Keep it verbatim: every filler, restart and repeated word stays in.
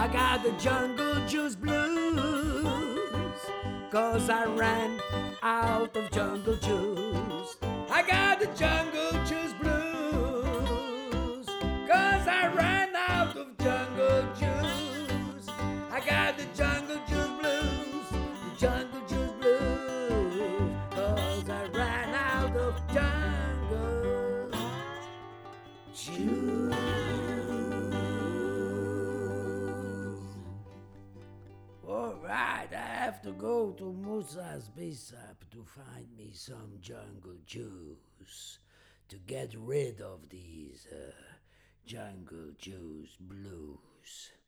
I got the jungle juice blues, cause I ran out of jungle juice. I got the jungle juice blues, cause I ran out of jungle juice. I got the jungle juice blues, the jungle juice blues, cause I ran out of jungle juice. Alright, I have to go to Musa's Bishop to find me some jungle juice to get rid of these uh, jungle juice blues.